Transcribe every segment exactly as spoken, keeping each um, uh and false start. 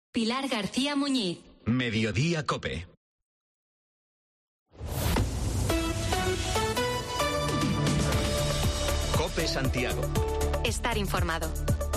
Pilar García Muñiz. Mediodía COPE. COPE Santiago. Estar informado.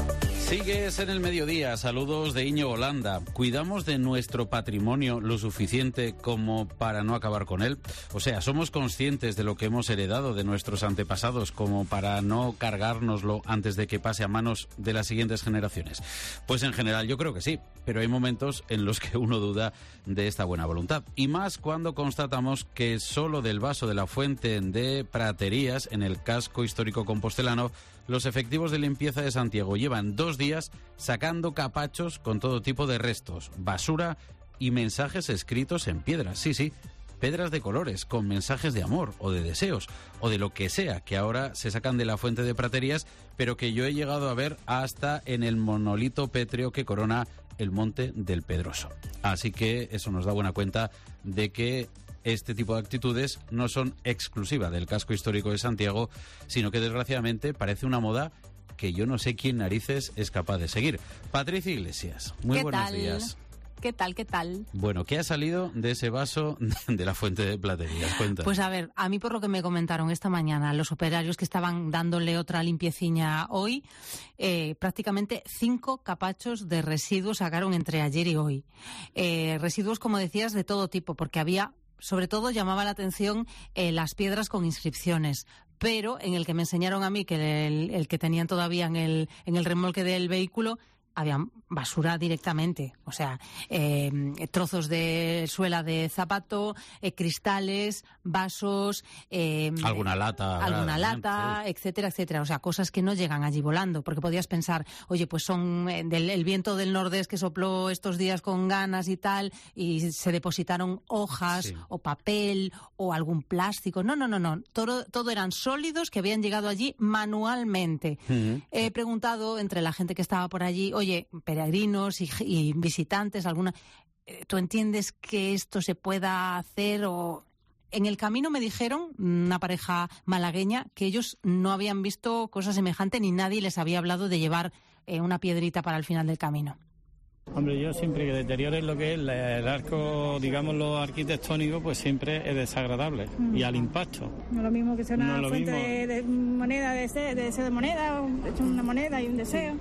Sigues en el mediodía. Saludos de Iñigo Holanda. ¿Cuidamos de nuestro patrimonio lo suficiente como para no acabar con él? O sea, ¿somos conscientes de lo que hemos heredado de nuestros antepasados como para no cargárnoslo antes de que pase a manos de las siguientes generaciones? Pues en general yo creo que sí, pero hay momentos en los que uno duda de esta buena voluntad. Y más cuando constatamos que solo del vaso de la fuente de Praterías, en el casco histórico compostelano, los efectivos de limpieza de Santiago llevan dos días sacando capachos con todo tipo de restos, basura y mensajes escritos en piedras. Sí, sí, piedras de colores, con mensajes de amor o de deseos, o de lo que sea, que ahora se sacan de la fuente de Praterías, pero que yo he llegado a ver hasta en el monolito pétreo que corona el Monte del Pedroso. Así que eso nos da buena cuenta de que este tipo de actitudes no son exclusivas del casco histórico de Santiago, sino que desgraciadamente parece una moda que yo no sé quién narices es capaz de seguir. Patricia Iglesias, muy ¿Qué buenos tal? días. ¿Qué tal, qué tal? Bueno, ¿qué ha salido de ese vaso de la fuente de Praterías? Cuéntanos. Pues a ver, a mí por lo que me comentaron esta mañana los operarios que estaban dándole otra limpieciña hoy, eh, prácticamente cinco capachos de residuos sacaron entre ayer y hoy. Eh, residuos, como decías, de todo tipo, porque había... Sobre todo llamaba la atención eh, las piedras con inscripciones, pero en el que me enseñaron a mí, que el, el que tenían todavía en el, en el remolque del vehículo, había basura directamente, o sea, eh, trozos de suela de zapato, eh, cristales, vasos, eh, alguna lata, alguna lata, sí. etcétera, etcétera, o sea, cosas que no llegan allí volando, porque podías pensar, oye, pues son eh, del el viento del nordés que sopló estos días con ganas y tal, y se depositaron hojas sí. o papel o algún plástico. No, no, no, no, todo, todo eran sólidos que habían llegado allí manualmente. Uh-huh. He preguntado entre la gente que estaba por allí, oye, peregrinos y, y visitantes, alguna, ¿tú entiendes que esto se pueda hacer? O en el camino me dijeron, una pareja malagueña, que ellos no habían visto cosa semejante ni nadie les había hablado de llevar eh, una piedrita para el final del camino. Hombre, yo siempre que deteriores lo que es el arco, digamos, lo arquitectónico, pues siempre es desagradable mm. y al impacto. No es lo mismo que sea una no fuente de, de moneda, de deseo, de deseo de moneda, una moneda y un deseo,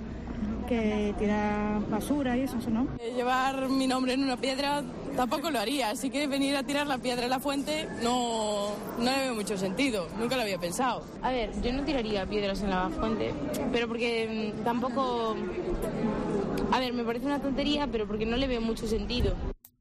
que tirar basura y eso, eso no. Llevar mi nombre en una piedra tampoco lo haría, así que venir a tirar la piedra en la fuente no, no le veo mucho sentido, nunca lo había pensado. A ver, yo no tiraría piedras en la fuente, pero porque tampoco... A ver, me parece una tontería, pero porque no le veo mucho sentido.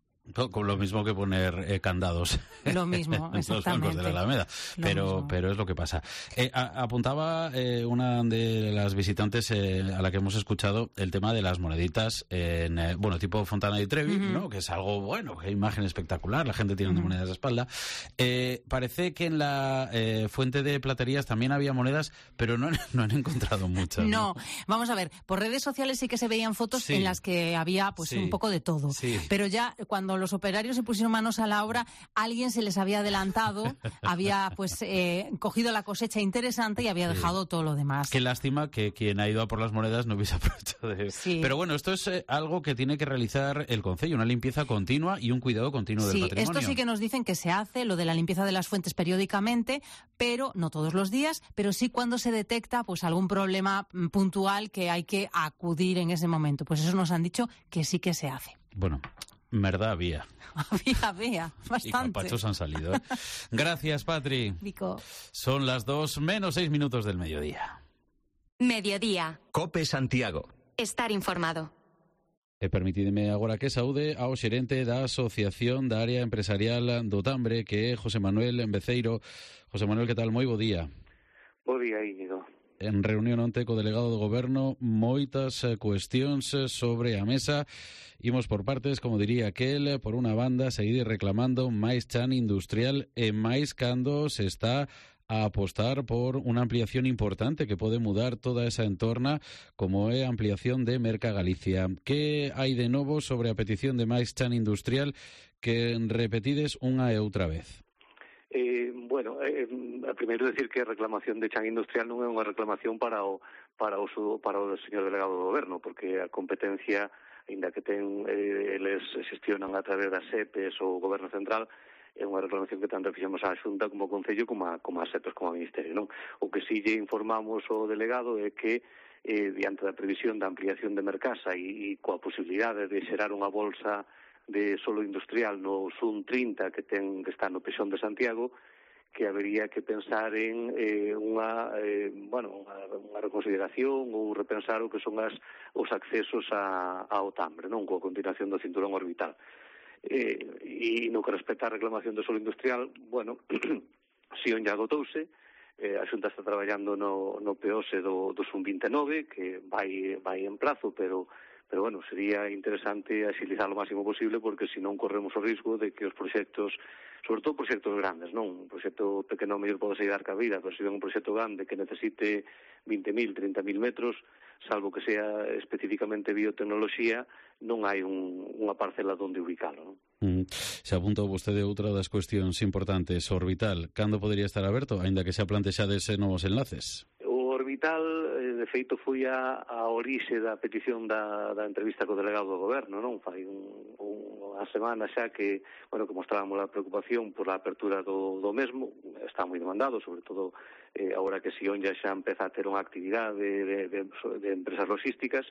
Con lo mismo que poner eh, candados lo mismo, en los bancos de la Alameda, pero, pero es lo que pasa. Eh, a, apuntaba eh, una de las visitantes eh, a la que hemos escuchado el tema de las moneditas, en, eh, bueno, tipo Fontana di Trevi, uh-huh. ¿no? Que es algo bueno, que imagen espectacular, la gente tirando uh-huh. monedas a la espalda. Eh, parece que en la eh, fuente de Praterías también había monedas, pero no, no han encontrado muchas. No. no, vamos a ver, por redes sociales sí que se veían fotos sí. en las que había pues sí. un poco de todo, sí. pero ya cuando los operarios se pusieron manos a la obra, alguien se les había adelantado, había pues eh, cogido la cosecha interesante y había dejado sí. todo lo demás. Qué lástima que quien ha ido a por las monedas no hubiese aprovechado de... Sí. Pero bueno, esto es eh, algo que tiene que realizar el concello, una limpieza continua y un cuidado continuo sí, del patrimonio. Esto sí que nos dicen que se hace, lo de la limpieza de las fuentes periódicamente, pero no todos los días, pero sí cuando se detecta pues algún problema puntual que hay que acudir en ese momento. Pues eso nos han dicho que sí que se hace. Bueno, verdad había. Había, había, bastante. Y capachos han salido. ¿eh? Gracias, Patri. Vico. Son las dos menos seis minutos del mediodía. Mediodía. COPE Santiago. Estar informado. E permitideme agora que saúde ao xerente da Asociación da Área Empresarial do Tambre, que é José Manuel Beceiro. José Manuel, que tal? Moi bo día. Bo día, Íñigo. En reunión onte co delegado do Goberno, moitas cuestións sobre a mesa. Imos por partes, como diría aquel, por unha banda, seguir reclamando máis chan industrial e máis cando se está a apostar por unha ampliación importante que pode mudar toda esa entorna, como é a ampliación de Merca Galicia. Que hai de novo sobre a petición de máis chan industrial que repetides unha e outra vez? Eh, bueno, eh, primeiro decir que a reclamación de chan industrial non é unha reclamación para o para o, para o señor delegado do Goberno, porque a competencia ainda que ten, eh, eles xestionan a través das S E P E S ou o Goberno Central, é unha reclamación que tanto fixemos á Xunta como ao Concello como a, como a S E P E S como ao Ministerio, non? O que si lle informamos ao delegado é que eh, diante da previsión da ampliación de Mercasa e, e coa posibilidade de xerar unha bolsa de solo industrial no Sun trinta que ten que está no Pexón de Santiago, que habería que pensar en eh, unha, eh, bueno, unha, unha reconsideración ou repensar o que son as, os accesos a, ao Tambre, non? Coa continuación do cinturón orbital. Eh, e no que respecta a reclamación do solo industrial, bueno, Sion ya agotouse, eh, a Xunta está traballando no, no P O S do, do Sun vinte e nove, que vai, vai en plazo, pero pero bueno, sería interesante axilizar o máximo posible porque senón corremos o risco de que os proxectos, sobre todo proxectos grandes, non? Un proxecto pequeno mellor pode ser dar cabida, pero se ven un proxecto grande que necesite vinte mil, trinta mil metros, salvo que sea especificamente biotecnoloxía, non hai un, unha parcela onde ubicalo, non? Mm. Se apuntou vostede outra das cuestións importantes, o orbital. Cando podría estar aberto, aínda que xa plantexades novos enlaces? Orbital, de feito, foi a, a orixe da petición da, da entrevista co delegado do Goberno, non? Fai un, unha semana xa que, bueno, que mostrábamos a preocupación por a apertura do, do mesmo, está moi demandado, sobre todo eh, agora que Sion ya xa empeza a ter unha actividade de, de, de empresas logísticas,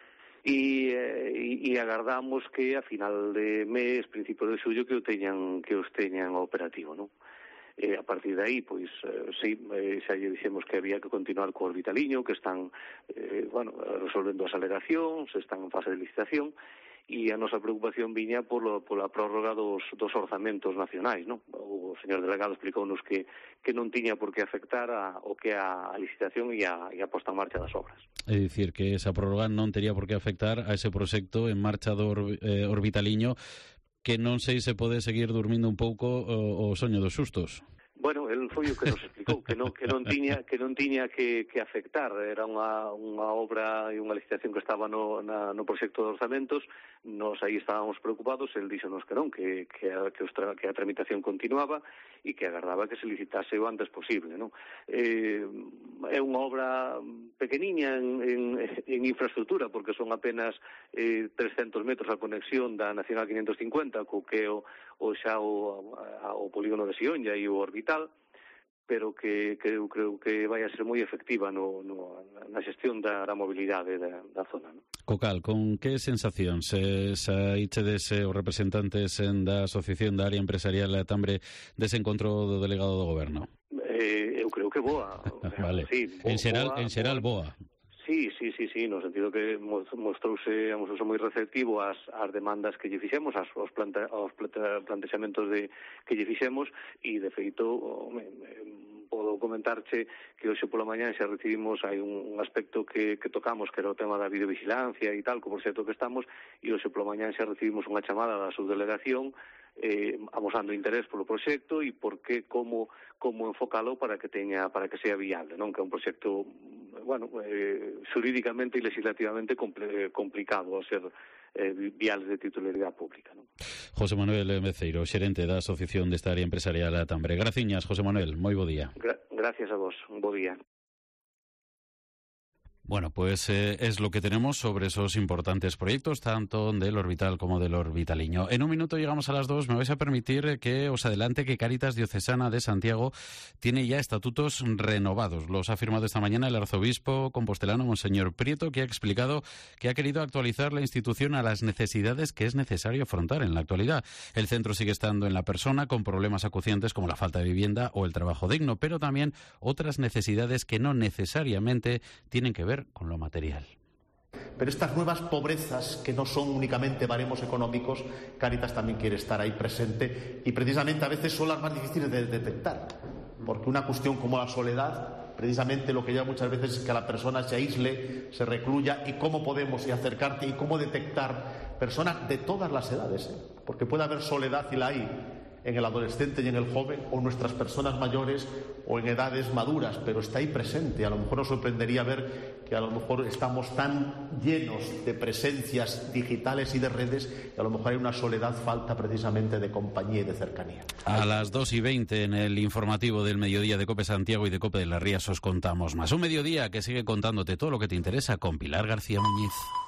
e, e, e agardamos que a final de mes, principio de xullo, que o teñan, que os teñan operativo, non? E a partir de aí, pois, eh, sí, eh, xa lle dixemos que había que continuar co Orbitaliño, que están, eh, bueno, resolvendo as alegacións, están en fase de licitación, e a nosa preocupación viña polo, pola prórroga dos, dos orzamentos nacionais, non? O señor delegado explicounos que, que non tiña por que afectar a, o que a, a licitación e a, e a posta en marcha das obras. É dicir, que esa prórroga non tería por que afectar a ese proxecto en marcha do or, eh, Orbitaliño, que non sei se pode seguir dormindo un pouco o, o soño dos sustos. Bueno, el foi o que nos explicou, que non, que non tiña que non tiña que, que afectar, era unha, unha obra e unha licitación que estaba no, na, no proxecto de orzamentos, nos aí estábamos preocupados, el díxonos que non, que, que, a, que, os tra, que a tramitación continuaba e que agardaba que se licitase o antes posible, non? Eh, é unha obra pequeniña en, en, en infraestructura, porque son apenas eh, trescentos metros a conexión da Nacional quinientos cincuenta, co que o, o xa o, a, o polígono de Sionlla e o Orbital, pero que, que eu creo que vai a ser moi efectiva no, no, na xestión da, da mobilidade da, da zona, non? Cocal, con que sensación se saíchedes os representantes da Asociación da Área Empresarial de Tambre dese encontro do delegado do Goberno? Eh, eu creo que boa. Vale. Sí, bo, en xeral, boa, en xeral boa. Sí, sí, sí, sí, no sentido que mostrouse a mostrou moi receptivo ás, ás demandas que lle fixemos, ás, aos, planta, aos planta, plantexamentos de, que lle fixemos, e de feito me, me, podo comentarche que hoxe pola mañá xa recibimos, hai un, un aspecto que, que tocamos, que era o tema da videovigilancia e tal, co proxecto que estamos, e hoxe pola mañá xa recibimos unha chamada da subdelegación eh, amosando interés polo proxecto e por que, como, como enfocalo para que teña, para que sea viable, non? Que é un proxecto, bueno, eh, xurídicamente e legislativamente compl- complicado a ser eh, viales de titularidade pública, non? José Manuel Meceiro, xerente da Asociación desta Área Empresarial a Tambre. Graciñas, José Manuel, moi bo día. Gra- gracias a vos, un bo día. Bueno, pues eh, es lo que tenemos sobre esos importantes proyectos, tanto del Orbital como del Orbitaliño. En un minuto llegamos a las dos. Me vais a permitir que os adelante que Cáritas Diocesana de Santiago tiene ya estatutos renovados. Los ha firmado esta mañana el arzobispo compostelano, Monseñor Prieto, que ha explicado que ha querido actualizar la institución a las necesidades que es necesario afrontar en la actualidad. El centro sigue estando en la persona con problemas acuciantes como la falta de vivienda o el trabajo digno, pero también otras necesidades que no necesariamente tienen que ver con lo material. Pero estas nuevas pobrezas, que no son únicamente baremos económicos, Cáritas también quiere estar ahí presente, y precisamente a veces son las más difíciles de detectar, porque una cuestión como la soledad, precisamente lo que lleva muchas veces es que la persona se aísle, se recluya, y cómo podemos y acercarte y cómo detectar personas de todas las edades, ¿eh? Porque puede haber soledad, y la hay, en el adolescente y en el joven, o en nuestras personas mayores, o en edades maduras, pero está ahí presente. A lo mejor nos sorprendería ver que a lo mejor estamos tan llenos de presencias digitales y de redes que a lo mejor hay una soledad, falta precisamente de compañía y de cercanía. A las dos y veinte en el informativo del mediodía de COPE Santiago y de COPE de las Rías os contamos más. Un mediodía que sigue contándote todo lo que te interesa con Pilar García Muñiz.